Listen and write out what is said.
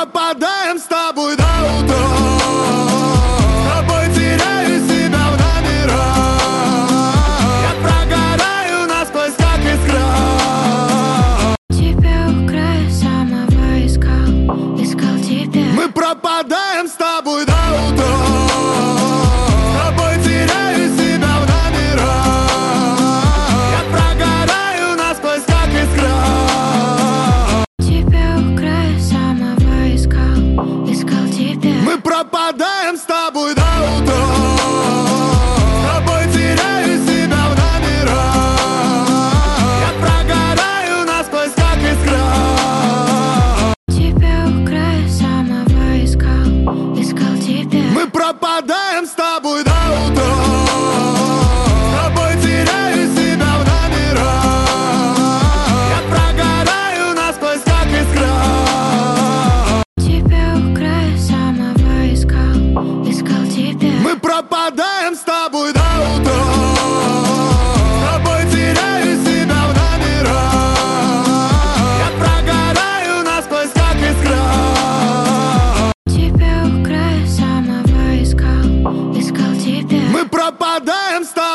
пропадаем с тобой до утра. С тобой теряю себя в номерах. Я прогораю насквозь, как искра. Тебя у края самого искал, искал тебя. Мы пропадаем с тобой до утра. С тобой теряю себя в номерах. Я прогораю насквозь, как искра. Тебя у края самого искал, искал тебя. Мы пропадаем с тобой до утра. С тобой теряю себя в номерах. Я прогораю насквозь, как искра. Тебя у края самого искал, искал тебя. Мы пропадаем с тобой до утра. С тобой теряю себя в номерах. Я прогораю насквозь, как искра. Тебя у края самого искал, искал тебя. Мы пропадаем с тобой до утра. С тобой теряю себя в номерах. Я прогораю насквозь, как искра. Тебя у края самого искал, искал тебя. Мы пропадаем с тобой.